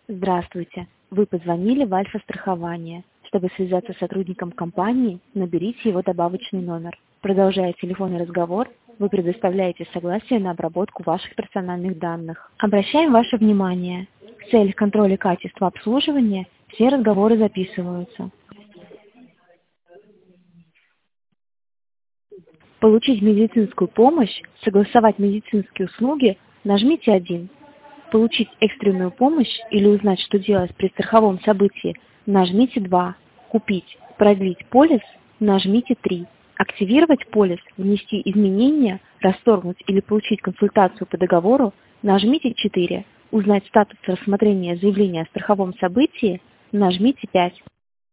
Здравствуйте. Вы позвонили в Альфа-страхование. Чтобы связаться с сотрудником компании, наберите его добавочный номер. Продолжая телефонный разговор, вы предоставляете согласие на обработку ваших персональных данных. Обращаем ваше внимание. В целях контроля качества обслуживания все разговоры записываются. Получить медицинскую помощь, согласовать медицинские услуги, нажмите 1. Получить экстренную помощь или узнать, что делать при страховом событии, нажмите 2. Купить, продлить полис, нажмите 3. Активировать полис, внести изменения, расторгнуть или получить консультацию по договору, нажмите 4. Узнать статус рассмотрения заявления о страховом событии, нажмите 5.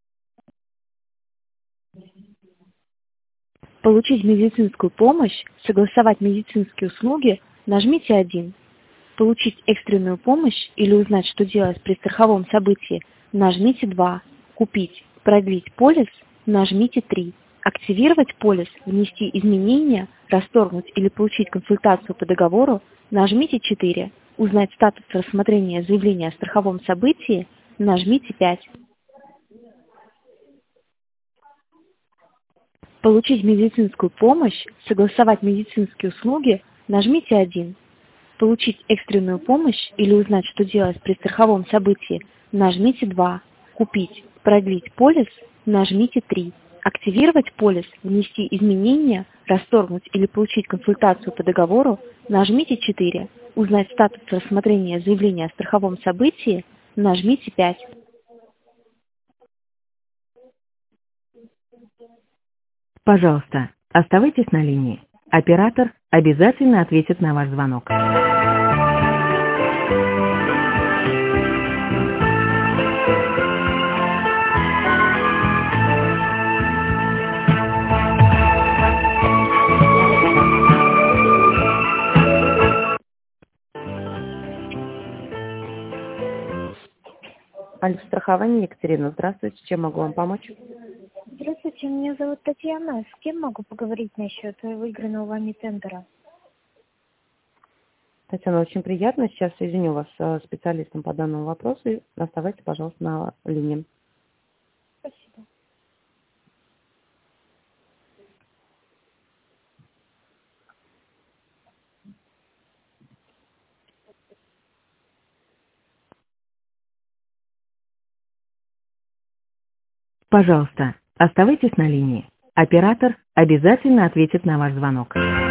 Получить медицинскую помощь, согласовать медицинские услуги, нажмите 1. Получить экстренную помощь или узнать, что делать при страховом событии, нажмите 2. Купить, продлить полис, нажмите 3. Активировать полис, внести изменения, расторгнуть или получить консультацию по договору, нажмите 4. Узнать статус рассмотрения заявления о страховом событии, нажмите 5. Получить медицинскую помощь, согласовать медицинские услуги, нажмите 1. Получить экстренную помощь или узнать, что делать при страховом событии, нажмите 2. Купить, продлить полис, нажмите 3. Активировать полис, внести изменения, расторгнуть или получить консультацию по договору, нажмите 4. Узнать статус рассмотрения заявления о страховом событии, нажмите 5. Пожалуйста, оставайтесь на линии. Оператор обязательно ответит на ваш звонок. Альфа-страхование, Екатерина, здравствуйте. Чем могу вам помочь? Здравствуйте, меня зовут Татьяна. С кем могу поговорить насчет выигранного вами тендера? Татьяна, очень приятно. Сейчас соединю вас с специалистом по данному вопросу. Оставайтесь, пожалуйста, на линии. Спасибо. Пожалуйста, оставайтесь на линии. Оператор обязательно ответит на ваш звонок.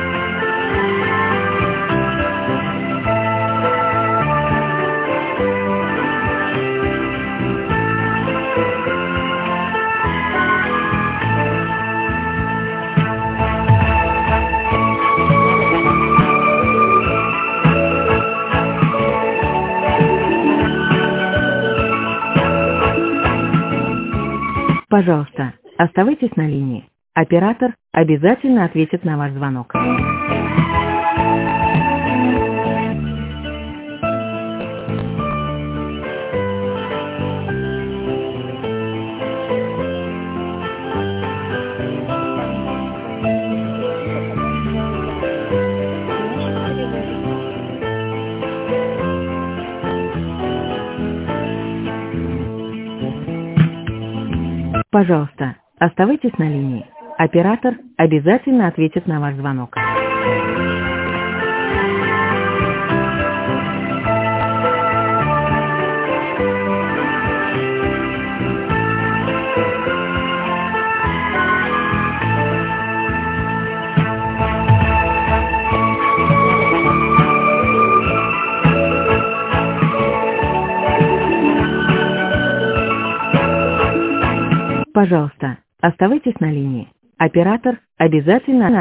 Пожалуйста, оставайтесь на линии. Оператор обязательно ответит на ваш звонок. Пожалуйста, оставайтесь на линии. Оператор обязательно ответит на ваш звонок. Пожалуйста, оставайтесь на линии. Оператор обязательно